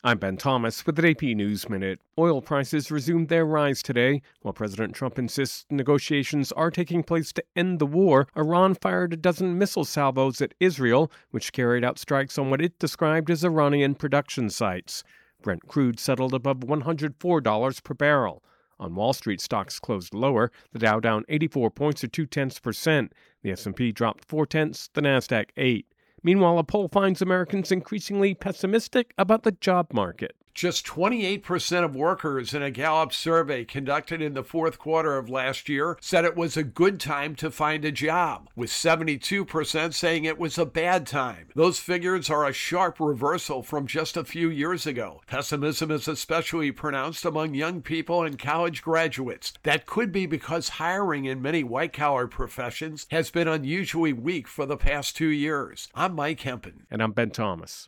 I'm Ben Thomas with the AP News Minute. Oil prices resumed their rise today. While President Trump insists negotiations are taking place to end the war, Iran fired a dozen missile salvos at Israel, which carried out strikes on what it described as Iranian production sites. Brent crude settled above $104 per barrel. On Wall Street, stocks closed lower. The Dow down 84 points or 0.2%. The S&P dropped 0.4, the Nasdaq 8. Meanwhile, a poll finds Americans increasingly pessimistic about the job market. Just 28% of workers in a Gallup survey conducted in the fourth quarter of last year said it was a good time to find a job, with 72% saying it was a bad time. Those figures are a sharp reversal from just a few years ago. Pessimism is especially pronounced among young people and college graduates. That could be because hiring in many white-collar professions has been unusually weak for the past 2 years. I'm Mike Hempen. And I'm Ben Thomas.